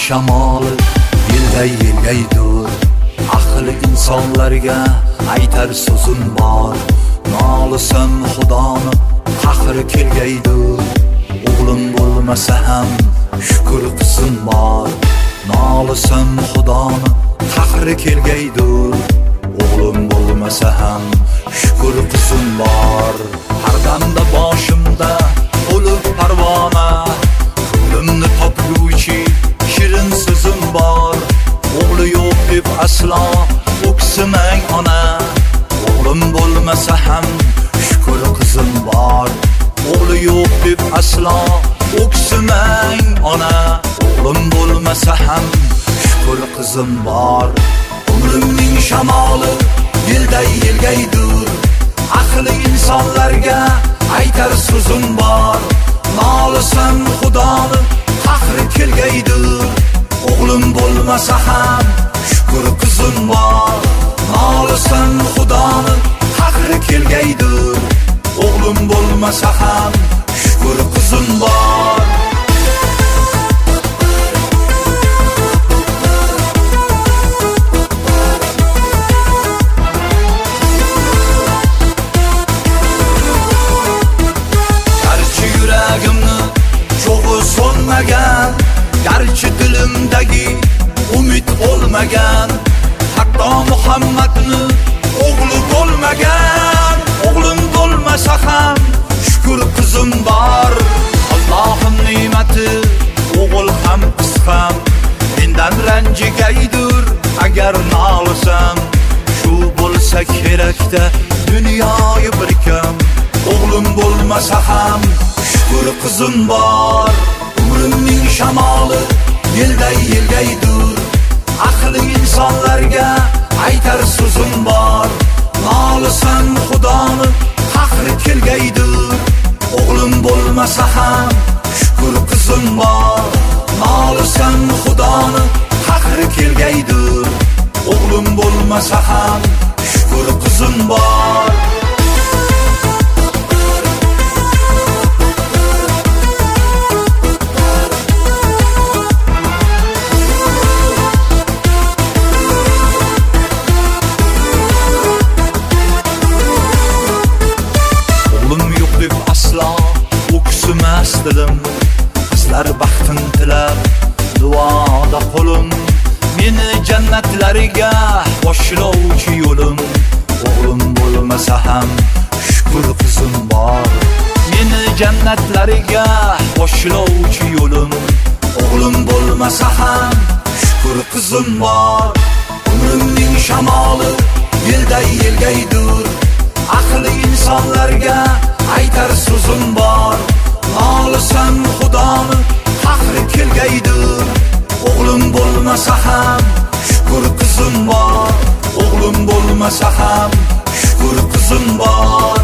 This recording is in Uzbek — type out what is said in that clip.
shamoli yilday-yilgaydur. Aql insonlarga aytar so'zim bor. Nolisam Xudoni qahri kelgaydur. O'g'lim bo'lmasa ham shukr qilsin bor. Nolisam Xudoni qahri kelgaydur. O'g'lim bo'lmasa ham shukr qilsin bor. Har damda boshimda o'lib parvona, ko'nglimni topguvchi shirin so'zim bor. O'g'li yo'q deb aslo o'ksimang ona. O'g'lim bo'lmasa ham shukr qizim bor. O'g'li yo'q deb aslo o'ksimang ona. O'g'lim bo'lmasa ham shukr qizim bor. Umrimning shamoli yilday-yilgaydur. Aql insonlarga aytar so'zim bor. Nolisam Xudoni qahri kelgaydur. O'g'lim bo'lmasa ham shukr qizim bor. Nolisam Xudoni qahri kelgaydur. O'g'lim bo'lmasa ham shukr qizim bor. Garchi yuragimni cho'g'i so'nmagan, garchi dilimdagi umid o'lmagan, hatto Muhammadni o'g'li bo'lmagan. O'g'lim bo'lmasa ham shukr qizim bor. Allohning ne'mati o'g'il ham qiz ham mendan ranjigaydur. Agar nolisam shu bo'lsa kerakda dunyoyi bir kam. O'g'lim bo'lmasa ham shukr qizim bor. Umrimning shamoli yilday-yilgaydur. Aql insonlarga aytar so'zim bor. Nolisam Xudoni qahri kelgaydur. O'g'lim bo'lmasa ham shukr qizim bor. Nolisam Xudoni qahri kelgaydur. O'g'lim bo'lmasa ham shukr qizim bor. Dilim qizlar baxtin tilab duoda qo'lim. Meni jannatlariga boshlovchi yo'lim. O'g'lim bo'lmasa ham shukr qizim bor. Meni jannatlariga boshlovchi yo'lim. O'g'lim bo'lmasa ham shukr qizim bor. Umrimning shamoli yilday-yilgaydur. Aql insonlarga aytar so'zim bor. Nolisam Xudoni qahri kelgaydur. O'g'lim bo'lmasa ham shukr qizim bor. O'g'lim bo'lmasa ham shukr qizim bor.